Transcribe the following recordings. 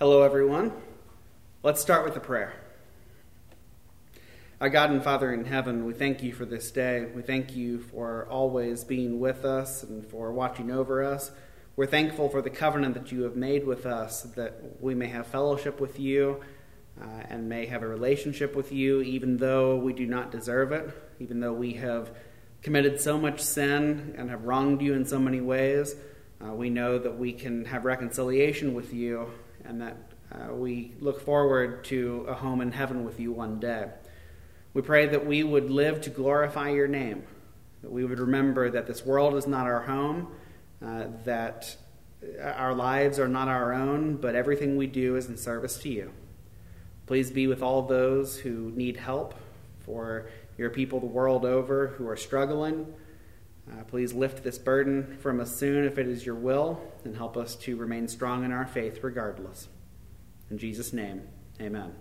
Hello, everyone. Let's start with a prayer. Our God and Father in heaven, we thank you for this day. We thank you for always being with us and for watching over us. We're thankful for the covenant that you have made with us, that we may have fellowship with you and may have a relationship with you, even though we do not deserve it, even though we have committed so much sin and have wronged you in so many ways. We know that we can have reconciliation with you and that we look forward to a home in heaven with you one day. We pray that we would live to glorify your name, that we would remember that this world is not our home, that our lives are not our own, but everything we do is in service to you. Please be with all those who need help, for your people the world over who are struggling. Please lift this burden from us soon if it is your will, and help us to remain strong in our faith regardless. In Jesus' name, amen.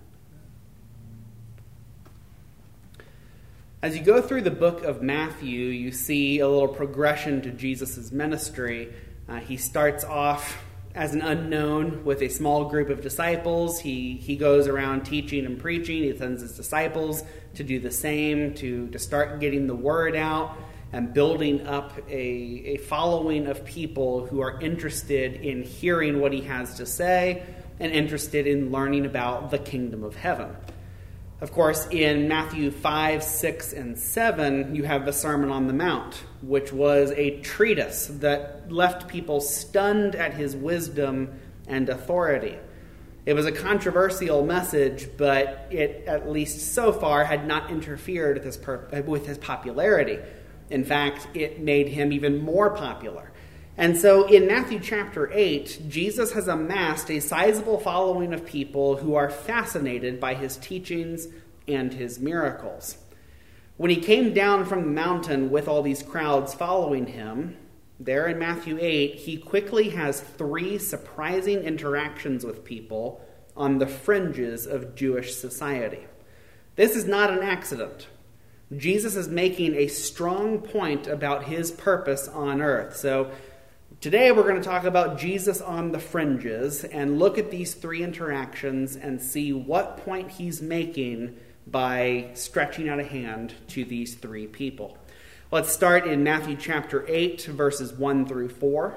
As you go through the book of Matthew, you see a little progression to Jesus' ministry. He starts off as an unknown with a small group of disciples. He goes around teaching and preaching. He sends his disciples to do the same, to start getting the word out and building up a following of people who are interested in hearing what he has to say and interested in learning about the kingdom of heaven. Of course, in Matthew 5, 6, and 7, you have the Sermon on the Mount, which was a treatise that left people stunned at his wisdom and authority. It was a controversial message, but it, at least so far, had not interfered with his popularity. In fact, it made him even more popular. And so in Matthew chapter 8, Jesus has amassed a sizable following of people who are fascinated by his teachings and his miracles. When he came down from the mountain with all these crowds following him, there in Matthew 8, he quickly has 3 surprising interactions with people on the fringes of Jewish society. This is not an accident. Jesus is making a strong point about his purpose on earth. So today we're going to talk about Jesus on the fringes and look at these 3 interactions and see what point he's making by stretching out a hand to these 3 people. Let's start in Matthew chapter 8, verses 1 through 4.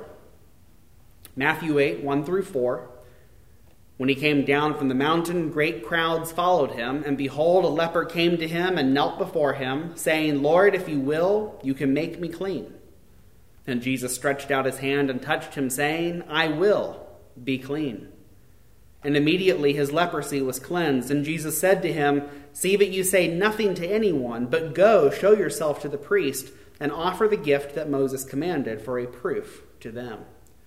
Matthew 8, 1 through 4. When he came down from the mountain, great crowds followed him, and behold, a leper came to him and knelt before him, saying, "Lord, if you will, you can make me clean." And Jesus stretched out his hand and touched him, saying, "I will, be clean." And immediately his leprosy was cleansed. And Jesus said to him, "See that you say nothing to anyone, but go, show yourself to the priest, and offer the gift that Moses commanded for a proof to them."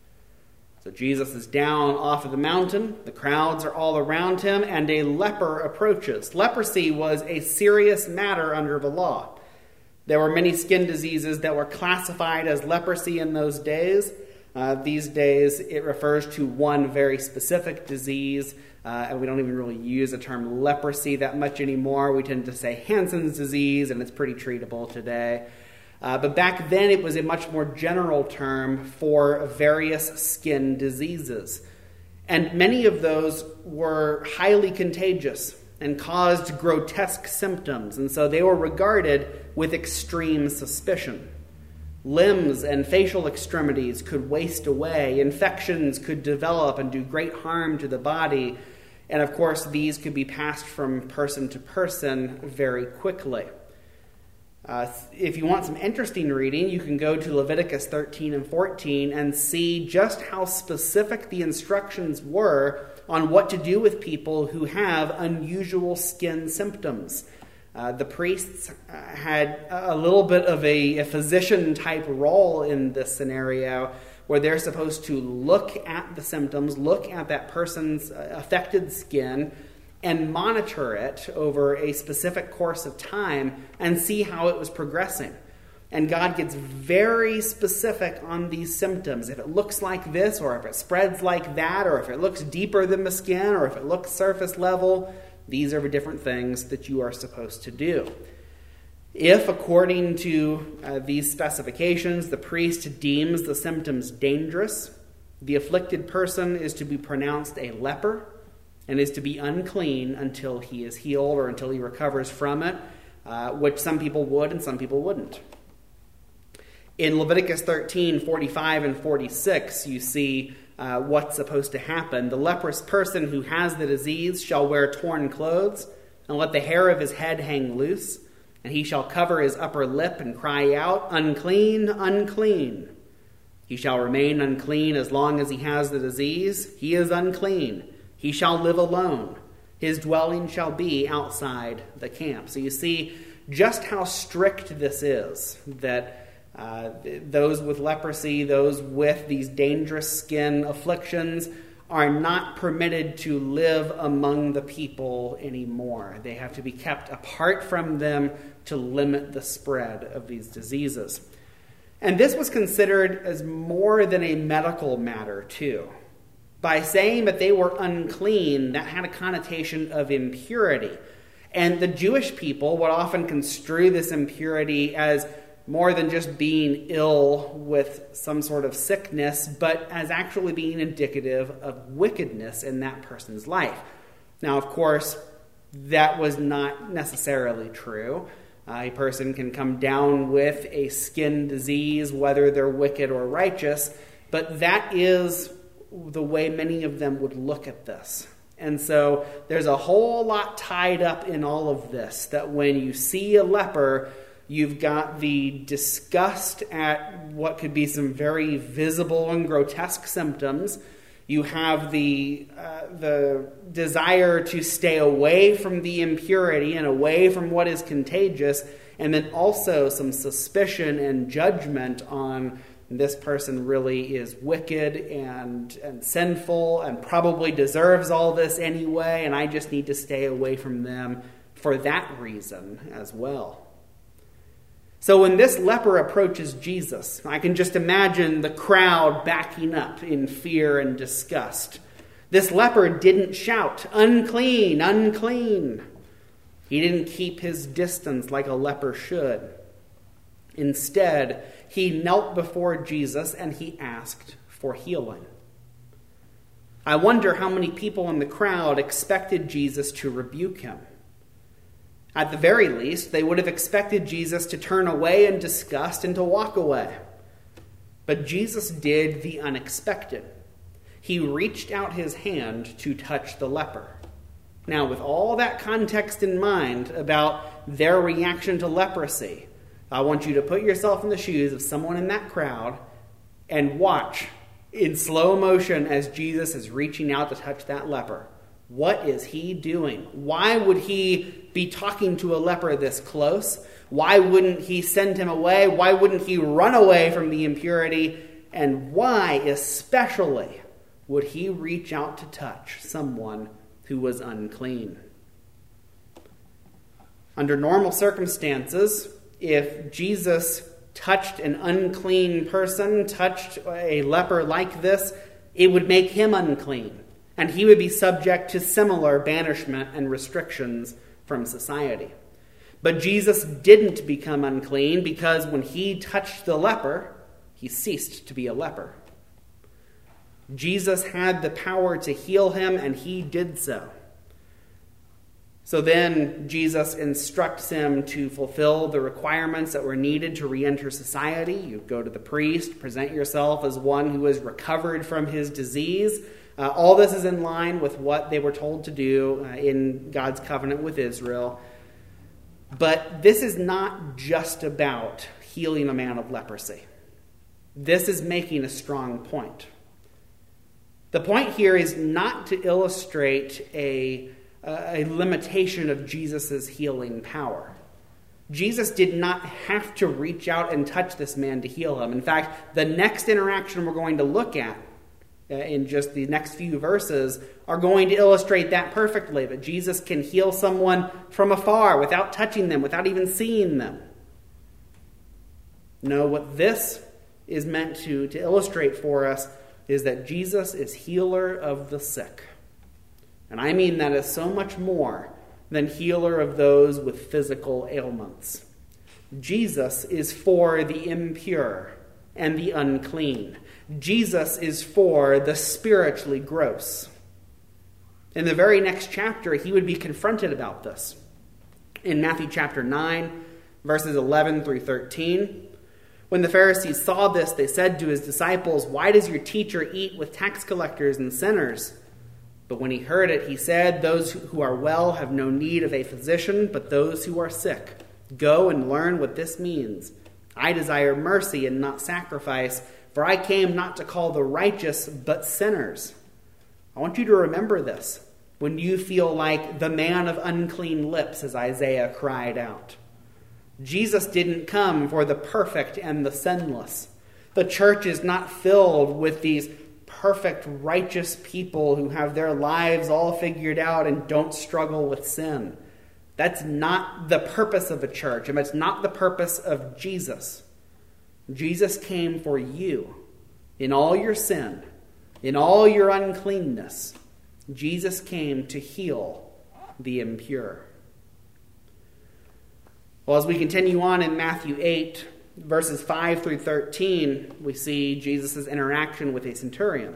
So Jesus is down off of the mountain, the crowds are all around him, and a leper approaches. Leprosy was a serious matter under the law. There were many skin diseases that were classified as leprosy in those days. These days it refers to one very specific disease, and we don't even really use the term leprosy that much anymore. We tend to say Hansen's disease, and it's pretty treatable today. But back then it was a much more general term for various skin diseases. And many of those were highly contagious and caused grotesque symptoms. And so they were regarded with extreme suspicion. Limbs and facial extremities could waste away. Infections could develop and do great harm to the body. And of course, these could be passed from person to person very quickly. If you want some interesting reading, you can go to Leviticus 13 and 14 and see just how specific the instructions were on what to do with people who have unusual skin symptoms. The priests had a little bit of a physician-type role in this scenario, where they're supposed to look at the symptoms, look at that person's affected skin, and monitor it over a specific course of time and see how it was progressing. And God gets very specific on these symptoms. If it looks like this, or if it spreads like that, or if it looks deeper than the skin, or if it looks surface level, these are the different things that you are supposed to do. If, according to these specifications, the priest deems the symptoms dangerous, The afflicted person is to be pronounced a leper and is to be unclean until he is healed or until he recovers from it, which some people would and some people wouldn't. In Leviticus 13, 45 and 46, you see what's supposed to happen. The leprous person who has the disease shall wear torn clothes and let the hair of his head hang loose, and he shall cover his upper lip and cry out, "Unclean, unclean." He shall remain unclean as long as he has the disease. He is unclean. He shall live alone. His dwelling shall be outside the camp. So you see just how strict this is, that those with leprosy, those with these dangerous skin afflictions, are not permitted to live among the people anymore. They have to be kept apart from them to limit the spread of these diseases. And this was considered as more than a medical matter, too. By saying that they were unclean, that had a connotation of impurity. And the Jewish people would often construe this impurity as more than just being ill with some sort of sickness, but as actually being indicative of wickedness in that person's life. Now, of course, that was not necessarily true. A person can come down with a skin disease, whether they're wicked or righteous, but that is the way many of them would look at this. And so there's a whole lot tied up in all of this, that when you see a leper, you've got the disgust at what could be some very visible and grotesque symptoms. You have the desire to stay away from the impurity and away from what is contagious, and then also some suspicion and judgment on this person really is wicked and sinful and probably deserves all this anyway, and I just need to stay away from them for that reason as well. So when this leper approaches Jesus, I can just imagine the crowd backing up in fear and disgust. This leper didn't shout, "Unclean, unclean." He didn't keep his distance like a leper should. Instead, he knelt before Jesus and he asked for healing. I wonder how many people in the crowd expected Jesus to rebuke him. At the very least, they would have expected Jesus to turn away in disgust and to walk away. But Jesus did the unexpected. He reached out his hand to touch the leper. Now, with all that context in mind about their reaction to leprosy, I want you to put yourself in the shoes of someone in that crowd and watch in slow motion as Jesus is reaching out to touch that leper. What is he doing? Why would he be talking to a leper this close? Why wouldn't he send him away? Why wouldn't he run away from the impurity? And why, especially, would he reach out to touch someone who was unclean? Under normal circumstances, if Jesus touched an unclean person, touched a leper like this, it would make him unclean. And he would be subject to similar banishment and restrictions from society. But Jesus didn't become unclean because when he touched the leper, he ceased to be a leper. Jesus had the power to heal him, and he did so. So then Jesus instructs him to fulfill the requirements that were needed to re-enter society. You go to the priest, present yourself as one who has recovered from his disease. All this is in line with what they were told to do in God's covenant with Israel. But this is not just about healing a man of leprosy. This is making a strong point. The point here is not to illustrate a limitation of Jesus' healing power. Jesus did not have to reach out and touch this man to heal him. In fact, the next interaction we're going to look at in just the next few verses are going to illustrate that perfectly, that Jesus can heal someone from afar without touching them, without even seeing them. No, what this is meant to illustrate for us is that Jesus is healer of the sick. And I mean that as so much more than healer of those with physical ailments. Jesus is for the impure and the unclean. Jesus is for the spiritually gross. In the very next chapter, he would be confronted about this. In Matthew chapter 9, verses 11 through 13, when the Pharisees saw this, they said to his disciples, "Why does your teacher eat with tax collectors and sinners?" But when he heard it, he said, "Those who are well have no need of a physician, but those who are sick. Go and learn what this means. I desire mercy and not sacrifice, for I came not to call the righteous, but sinners." I want you to remember this when you feel like the man of unclean lips, as Isaiah cried out. Jesus didn't come for the perfect and the sinless. The church is not filled with these perfect, righteous people who have their lives all figured out and don't struggle with sin. That's not the purpose of a church, and it's not the purpose of Jesus. Jesus came for you in all your sin, in all your uncleanness. Jesus came to heal the impure. Well, as we continue on in Matthew 8, verses 5 through 13, we see Jesus' interaction with a centurion.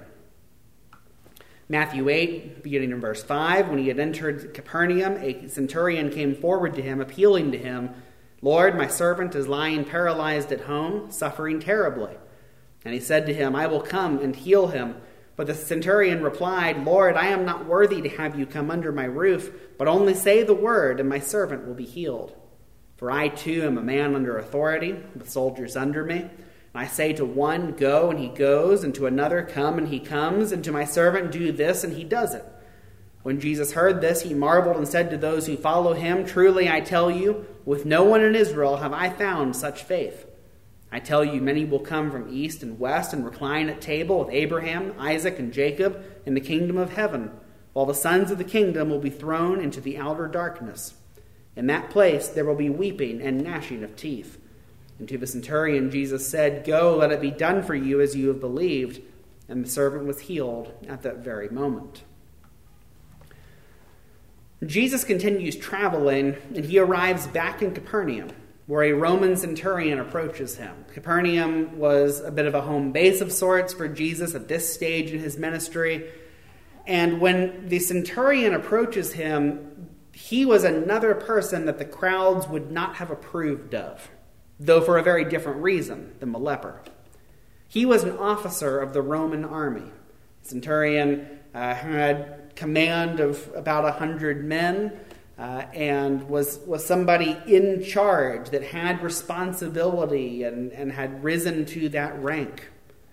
Matthew 8, beginning in verse 5, when he had entered Capernaum, a centurion came forward to him, appealing to him, "Lord, my servant is lying paralyzed at home, suffering terribly." And he said to him, "I will come and heal him." But the centurion replied, "Lord, I am not worthy to have you come under my roof, but only say the word, and my servant will be healed. For I too am a man under authority, with soldiers under me. And I say to one, 'Go,' and he goes, and to another, 'Come,' and he comes, and to my servant, 'Do this,' and he does it." When Jesus heard this, he marveled and said to those who follow him, "Truly I tell you, with no one in Israel have I found such faith. I tell you, many will come from east and west and recline at table with Abraham, Isaac, and Jacob in the kingdom of heaven, while the sons of the kingdom will be thrown into the outer darkness. In that place there will be weeping and gnashing of teeth." And to the centurion Jesus said, "Go, let it be done for you as you have believed." And the servant was healed at that very moment. Jesus continues traveling, and he arrives back in Capernaum, where a Roman centurion approaches him. Capernaum was a bit of a home base of sorts for Jesus at this stage in his ministry. And when the centurion approaches him, he was another person that the crowds would not have approved of, though for a very different reason than the leper. He was an officer of the Roman army. The centurion had command of about 100 men and was somebody in charge that had responsibility and had risen to that rank.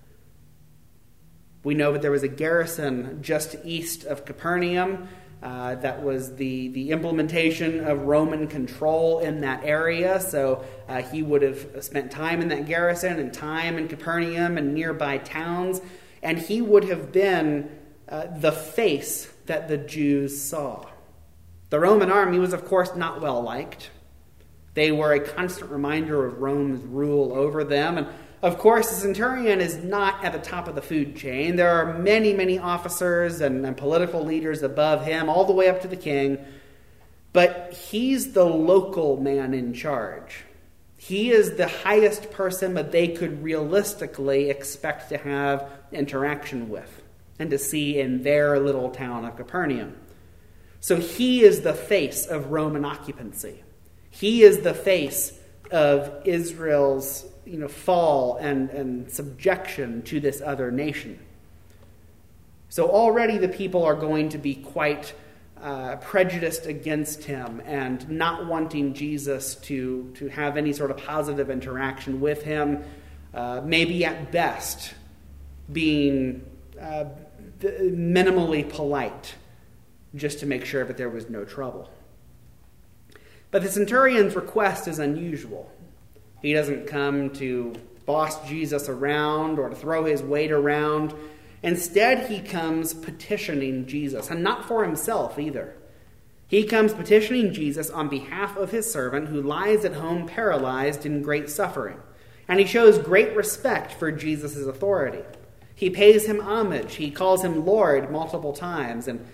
We know that there was a garrison just east of Capernaum. That was the implementation of Roman control in that area. So he would have spent time in that garrison and time in Capernaum and nearby towns. And he would have been the face that the Jews saw. The Roman army was, of course, not well liked. They were a constant reminder of Rome's rule over them. And of course, the centurion is not at the top of the food chain. There are many, many officers and political leaders above him, all the way up to the king. But he's the local man in charge. He is the highest person that they could realistically expect to have interaction with and to see in their little town of Capernaum. So he is the face of Roman occupancy. He is the face of Israel's fall and subjection to this other nation. So already the people are going to be quite prejudiced against him and not wanting Jesus to have any sort of positive interaction with him, maybe at best being minimally polite just to make sure that there was no trouble. But the centurion's request is unusual. He doesn't come to boss Jesus around or to throw his weight around. Instead, he comes petitioning Jesus, and not for himself either. He comes petitioning Jesus on behalf of his servant who lies at home paralyzed in great suffering. And he shows great respect for Jesus' authority. He pays him homage. He calls him Lord multiple times. And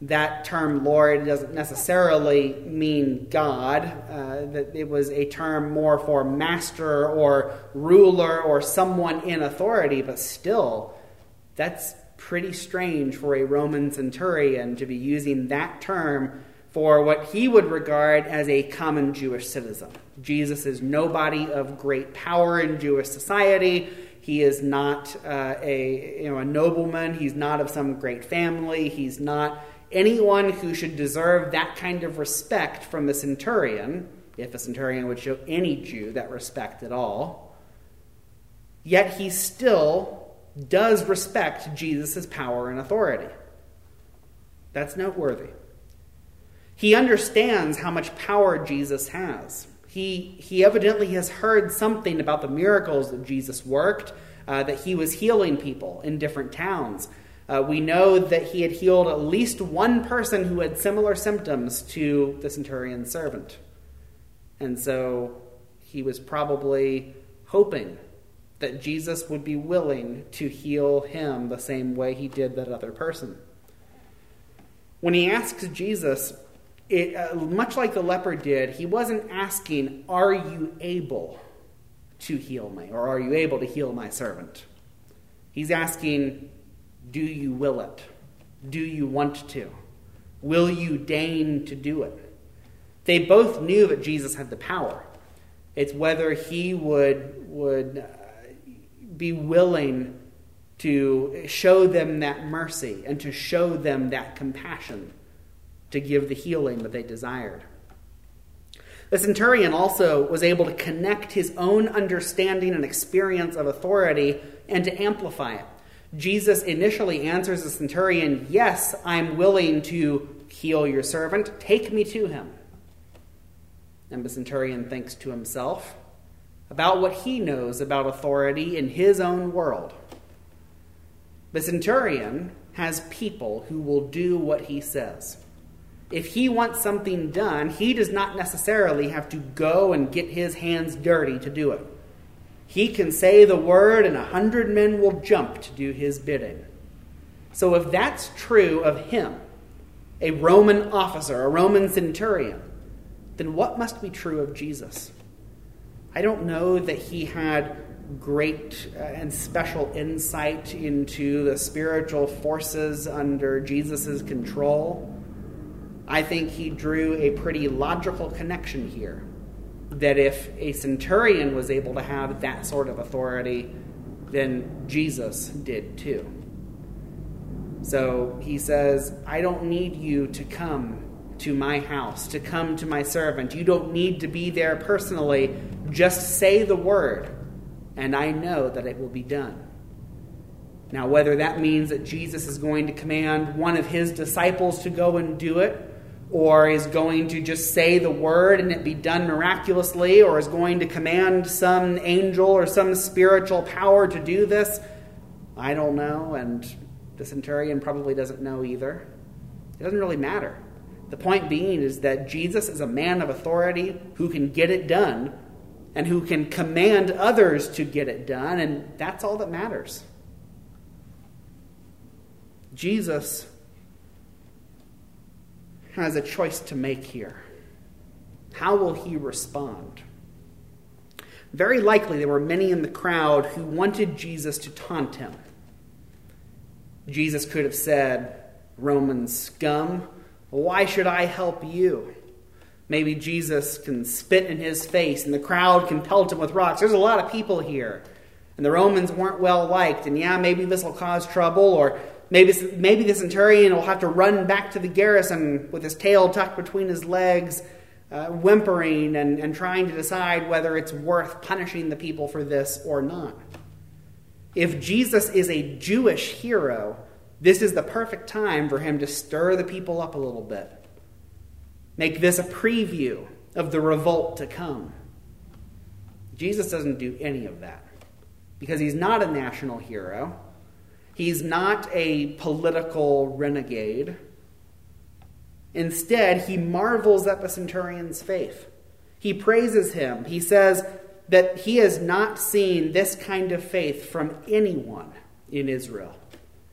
That term Lord doesn't necessarily mean God, that it was a term more for master or ruler or someone in authority, but still, that's pretty strange for a Roman centurion to be using that term for what he would regard as a common Jewish citizen. Jesus is nobody of great power in Jewish society. He is not a nobleman. He's not of some great family. He's not anyone who should deserve that kind of respect from the centurion, if a centurion would show any Jew that respect at all. Yet he still does respect Jesus' power and authority. That's noteworthy. He understands how much power Jesus has. He evidently has heard something about the miracles that Jesus worked, that he was healing people in different towns. We know that he had healed at least one person who had similar symptoms to the centurion's servant. And so he was probably hoping that Jesus would be willing to heal him the same way he did that other person. When he asks Jesus, much like the leper did, he wasn't asking, "Are you able to heal me?" or "Are you able to heal my servant?" He's asking, "Do you will it? Do you want to? Will you deign to do it?" They both knew that Jesus had the power. It's whether he would be willing to show them that mercy and to show them that compassion to give the healing that they desired. The centurion also was able to connect his own understanding and experience of authority and to amplify it. Jesus initially answers the centurion, "Yes, I'm willing to heal your servant. Take me to him." And the centurion thinks to himself about what he knows about authority in his own world. The centurion has people who will do what he says. If he wants something done, he does not necessarily have to go and get his hands dirty to do it. He can say the word and 100 men will jump to do his bidding. So if that's true of him, a Roman officer, a Roman centurion, then what must be true of Jesus? I don't know that he had great and special insight into the spiritual forces under Jesus' control. I think he drew a pretty logical connection here, that if a centurion was able to have that sort of authority, then Jesus did too. So he says, "I don't need you to come to my house, to come to my servant. You don't need to be there personally. Just say the word, and I know that it will be done." Now, whether that means that Jesus is going to command one of his disciples to go and do it, or is going to just say the word and it be done miraculously, or is going to command some angel or some spiritual power to do this, I don't know, and the centurion probably doesn't know either. It doesn't really matter. The point being is that Jesus is a man of authority who can get it done and who can command others to get it done, and that's all that matters. Jesus has a choice to make here. How will he respond? Very likely there were many in the crowd who wanted Jesus to taunt him. Jesus could have said, "Roman scum, why should I help you?" Maybe Jesus can spit in his face and the crowd can pelt him with rocks. There's a lot of people here, and the Romans weren't well liked, and maybe this will cause trouble, or maybe the centurion will have to run back to the garrison with his tail tucked between his legs, whimpering and trying to decide whether it's worth punishing the people for this or not. If Jesus is a Jewish hero, this is the perfect time for him to stir the people up a little bit. Make this a preview of the revolt to come. Jesus doesn't do any of that because he's not a national hero. He's not a political renegade. Instead, he marvels at the centurion's faith. He praises him. He says that he has not seen this kind of faith from anyone in Israel.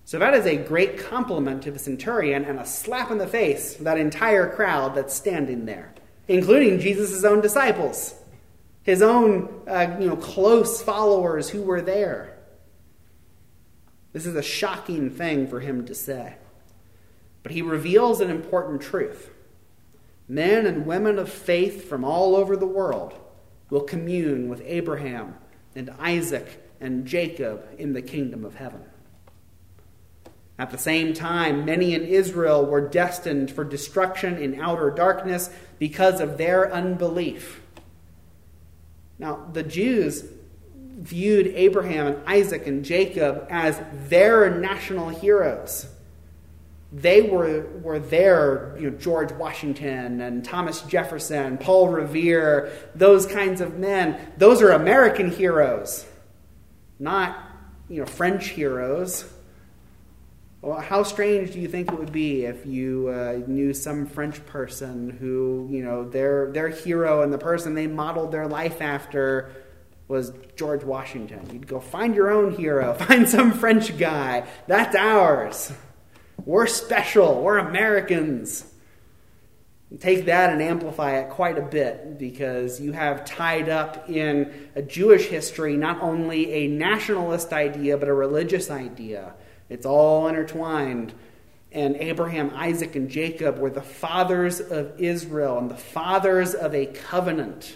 So that is a great compliment to the centurion and a slap in the face to that entire crowd that's standing there, including Jesus' own disciples, his own close followers who were there. This is a shocking thing for him to say. But he reveals an important truth. Men and women of faith from all over the world will commune with Abraham and Isaac and Jacob in the kingdom of heaven. At the same time, many in Israel were destined for destruction in outer darkness because of their unbelief. Now, the Jews viewed Abraham and Isaac and Jacob as their national heroes. They were their, George Washington and Thomas Jefferson, Paul Revere, those kinds of men. Those are American heroes, not, French heroes. Well, how strange do you think it would be if you knew some French person who, their hero and the person they modeled their life after was George Washington? You'd go find your own hero, find some French guy. That's ours. We're special. We're Americans. Take that and amplify it quite a bit, because you have tied up in a Jewish history not only a nationalist idea, but a religious idea. It's all intertwined. And Abraham, Isaac, and Jacob were the fathers of Israel and the fathers of a covenant.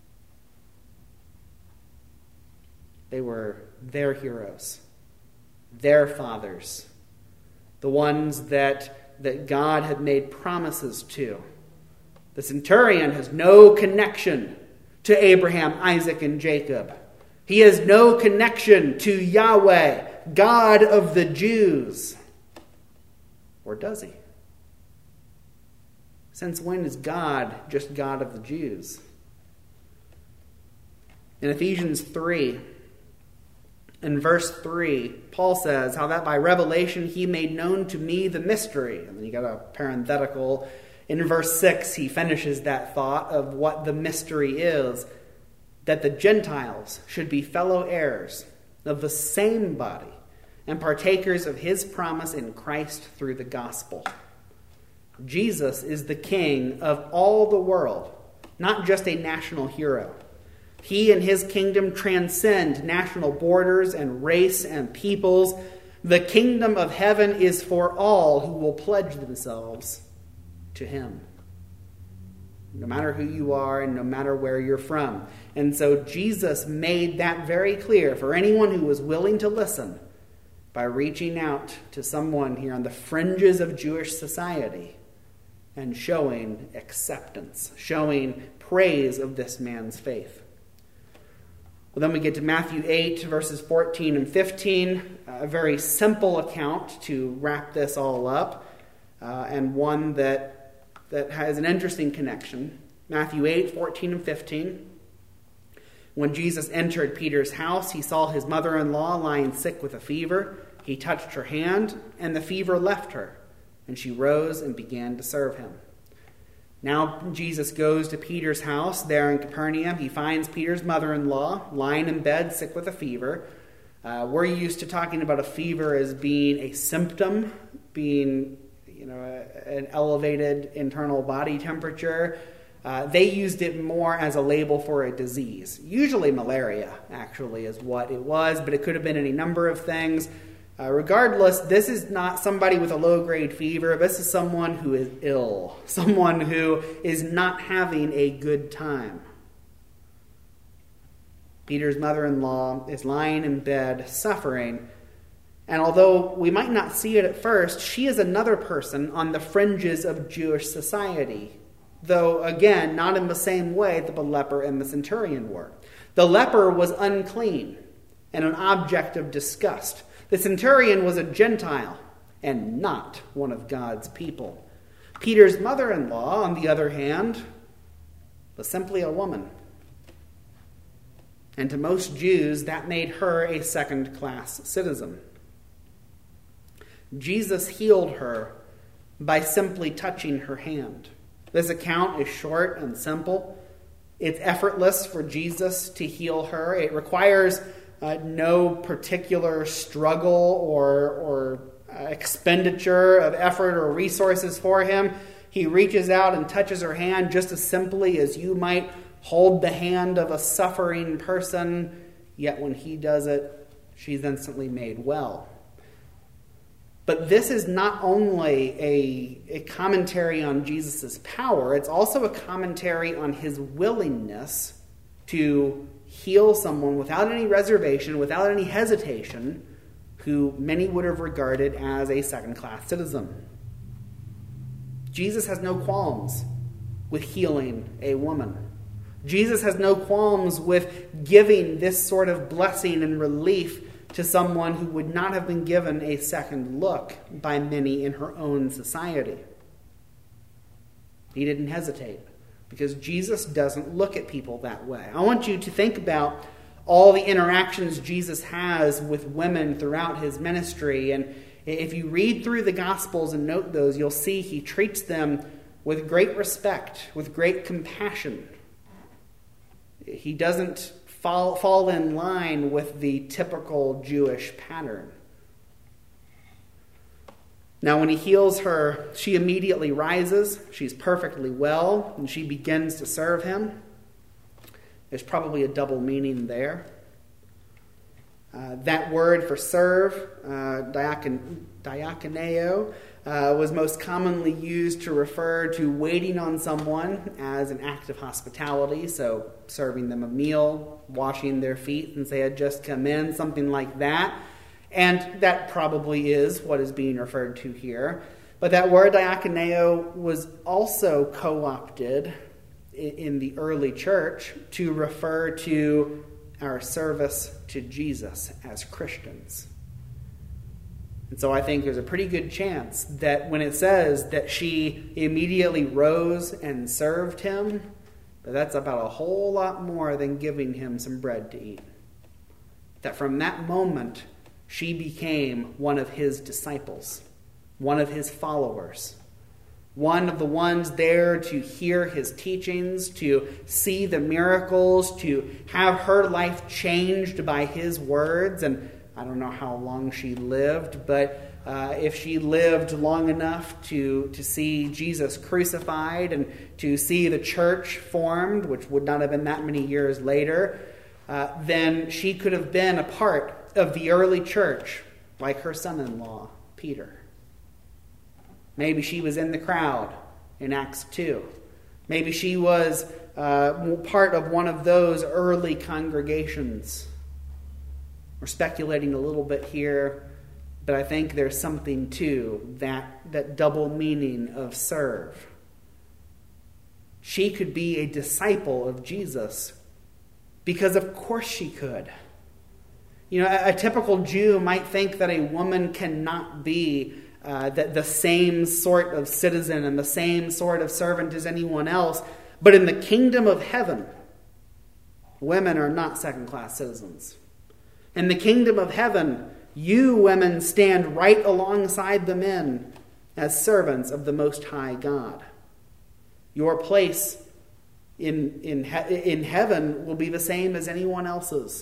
They were their heroes, their fathers, the ones that God had made promises to. The centurion has no connection to Abraham, Isaac, and Jacob. He has no connection to Yahweh, God of the Jews. Or does he? Since when is God just God of the Jews? In Ephesians 3, in verse 3, Paul says, how that by revelation he made known to me the mystery. And then you got a parenthetical. In verse 6, he finishes that thought of what the mystery is, that the Gentiles should be fellow heirs of the same body and partakers of his promise in Christ through the gospel. Jesus is the King of all the world, not just a national hero. He and his kingdom transcend national borders and race and peoples. The kingdom of heaven is for all who will pledge themselves to him, no matter who you are and no matter where you're from. And so Jesus made that very clear for anyone who was willing to listen by reaching out to someone here on the fringes of Jewish society and showing acceptance, showing praise of this man's faith. Well, then we get to Matthew 8, verses 14 and 15, a very simple account to wrap this all up, and one that has an interesting connection. Matthew 8, 14 and 15. When Jesus entered Peter's house, he saw his mother-in-law lying sick with a fever. He touched her hand, and the fever left her, and she rose and began to serve him. Now Jesus goes to Peter's house there in Capernaum. He finds Peter's mother-in-law lying in bed, sick with a fever. We're used to talking about a fever as being a symptom, being an elevated internal body temperature. They used it more as a label for a disease. Usually malaria, actually, is what it was, but it could have been any number of things. Regardless, this is not somebody with a low-grade fever. This is someone who is ill, someone who is not having a good time. Peter's mother-in-law is lying in bed, suffering, and although we might not see it at first, she is another person on the fringes of Jewish society, though, again, not in the same way that the leper and the centurion were. The leper was unclean and an object of disgust. The centurion was a Gentile and not one of God's people. Peter's mother-in-law, on the other hand, was simply a woman. And to most Jews, that made her a second-class citizen. Jesus healed her by simply touching her hand. This account is short and simple. It's effortless for Jesus to heal her. It requires no particular struggle or expenditure of effort or resources for him. He reaches out and touches her hand just as simply as you might hold the hand of a suffering person, yet when he does it, she's instantly made well. But this is not only a commentary on Jesus' power, it's also a commentary on his willingness to heal someone without any reservation, without any hesitation, who many would have regarded as a second-class citizen. Jesus has no qualms with healing a woman. Jesus has no qualms with giving this sort of blessing and relief to someone who would not have been given a second look by many in her own society. He didn't hesitate because Jesus doesn't look at people that way. I want you to think about all the interactions Jesus has with women throughout his ministry. And if you read through the Gospels and note those, you'll see he treats them with great respect, with great compassion. He doesn't fall in line with the typical Jewish pattern. Now, when he heals her, she immediately rises. She's perfectly well, and she begins to serve him. There's probably a double meaning there. That word for serve, diakoneo, was most commonly used to refer to waiting on someone as an act of hospitality, so serving them a meal, washing their feet since they had just come in, something like that. And that probably is what is being referred to here. But that word diakoneo was also co-opted in the early church to refer to our service to Jesus as Christians. And so I think there's a pretty good chance that when it says that she immediately rose and served him, that's about a whole lot more than giving him some bread to eat. That from that moment, she became one of his disciples, one of his followers, one of the ones there to hear his teachings, to see the miracles, to have her life changed by his words. And I don't know how long she lived, but if she lived long enough to see Jesus crucified and to see the church formed, which would not have been that many years later, then she could have been a part of the early church, like her son-in-law, Peter. Maybe she was in the crowd in Acts 2. Maybe she was part of one of those early congregations. We're speculating a little bit here, but I think there's something to that double meaning of serve. She could be a disciple of Jesus because of course she could. You know, a typical Jew might think that a woman cannot be the same sort of citizen and the same sort of servant as anyone else. But in the kingdom of heaven, women are not second-class citizens. In the kingdom of heaven, you women stand right alongside the men as servants of the Most High God. Your place in heaven will be the same as anyone else's.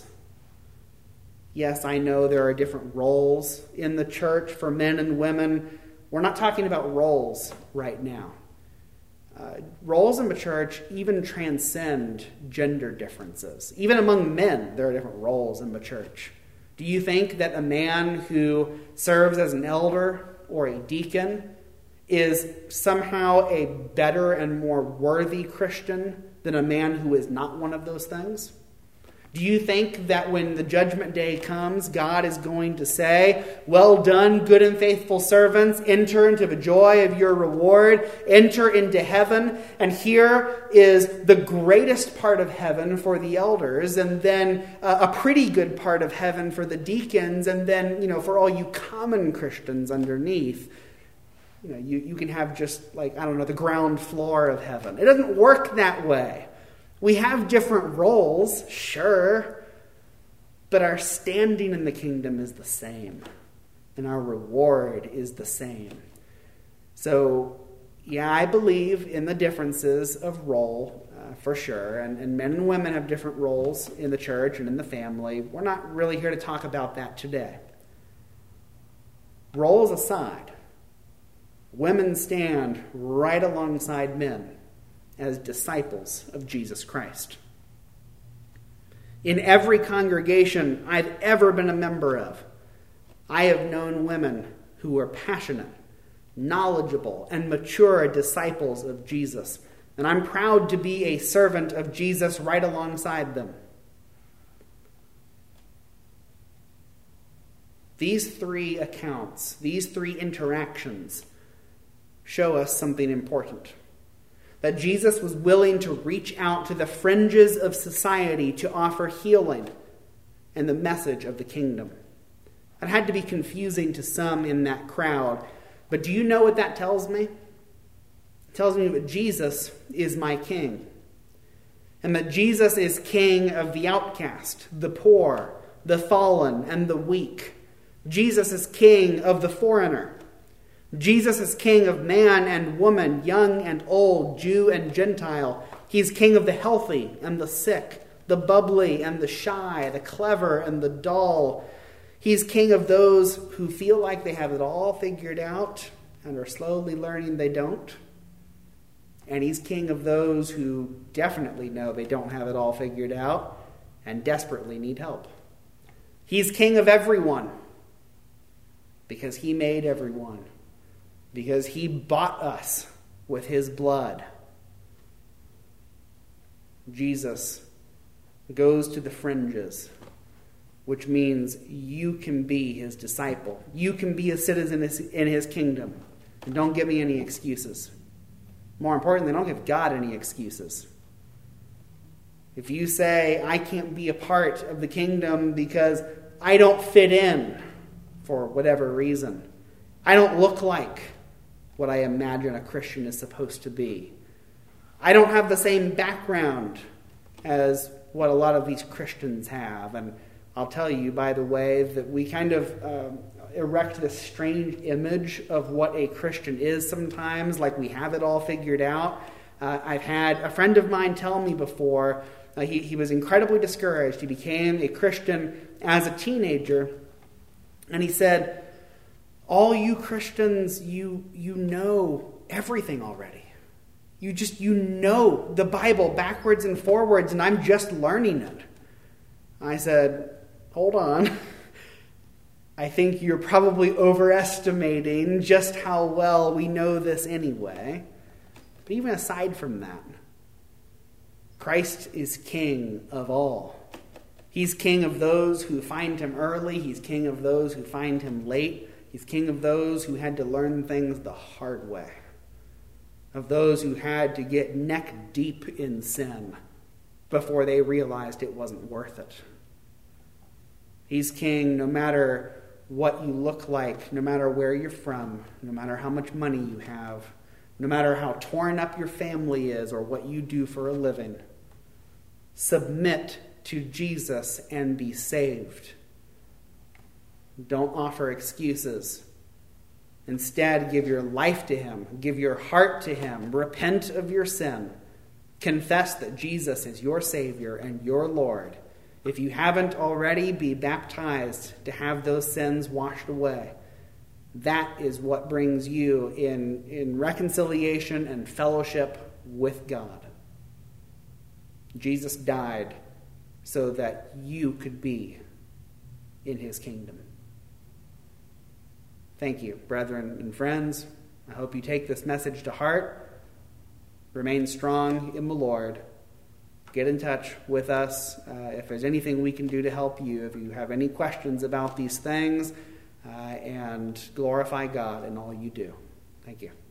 Yes, I know there are different roles in the church for men and women. We're not talking about roles right now. Roles in the church even transcend gender differences. Even among men, there are different roles in the church. Do you think that a man who serves as an elder or a deacon is somehow a better and more worthy Christian than a man who is not one of those things? Do you think that when the judgment day comes, God is going to say, "Well done, good and faithful servants, enter into the joy of your reward, enter into heaven"? And here is the greatest part of heaven for the elders, and then a pretty good part of heaven for the deacons, and then, for all you common Christians underneath. You can have just the ground floor of heaven. It doesn't work that way. We have different roles, sure, but our standing in the kingdom is the same, and our reward is the same. So, I believe in the differences of role, for sure, and men and women have different roles in the church and in the family. We're not really here to talk about that today. roles aside, women stand right alongside men as disciples of Jesus Christ. In every congregation I've ever been a member of, I have known women who were passionate, knowledgeable, and mature disciples of Jesus. And I'm proud to be a servant of Jesus right alongside them. These three accounts, these three interactions, show us something important. That Jesus was willing to reach out to the fringes of society to offer healing and the message of the kingdom. It had to be confusing to some in that crowd. But do you know what that tells me? It tells me that Jesus is my king. And that Jesus is king of the outcast, the poor, the fallen, and the weak. Jesus is king of the foreigner. Jesus is king of man and woman, young and old, Jew and Gentile. He's king of the healthy and the sick, the bubbly and the shy, the clever and the dull. He's king of those who feel like they have it all figured out and are slowly learning they don't. And he's king of those who definitely know they don't have it all figured out and desperately need help. He's king of everyone because he made everyone. Because he bought us with his blood. Jesus goes to the fringes, which means you can be his disciple. You can be a citizen in his kingdom. And don't give me any excuses. More importantly, don't give God any excuses. If you say, I can't be a part of the kingdom because I don't fit in for whatever reason, I don't look like what I imagine a Christian is supposed to be, I don't have the same background as what a lot of these Christians have. And I'll tell you, by the way, that we kind of erect this strange image of what a Christian is sometimes, like we have it all figured out. I've had a friend of mine tell me before, he was incredibly discouraged. He became a Christian as a teenager, and he said, all you Christians, you know everything already. You know the Bible backwards and forwards, and I'm just learning it. I said, hold on. I think you're probably overestimating just how well we know this anyway. But even aside from that, Christ is king of all. He's king of those who find him early. He's king of those who find him late. He's king of those who had to learn things the hard way. Of those who had to get neck deep in sin before they realized it wasn't worth it. He's king no matter what you look like, no matter where you're from, no matter how much money you have, no matter how torn up your family is or what you do for a living. Submit to Jesus and be saved. Don't offer excuses. Instead, give your life to him. Give your heart to him. Repent of your sin. Confess that Jesus is your Savior and your Lord. If you haven't already, be baptized to have those sins washed away. That is what brings you in reconciliation and fellowship with God. Jesus died so that you could be in his kingdom. Thank you, brethren and friends. I hope you take this message to heart. Remain strong in the Lord. Get in touch with us if there's anything we can do to help you, if you have any questions about these things, and glorify God in all you do. Thank you.